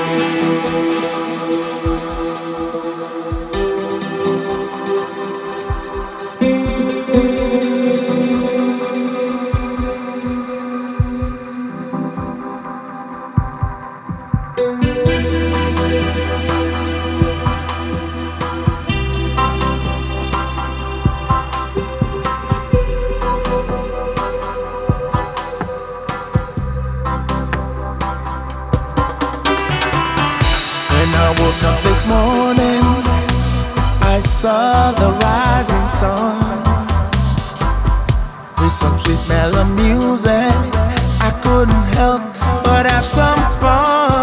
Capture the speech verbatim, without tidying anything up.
When I woke up this morning, I saw the rising sun with some sweet mellow music. I couldn't help but have some fun.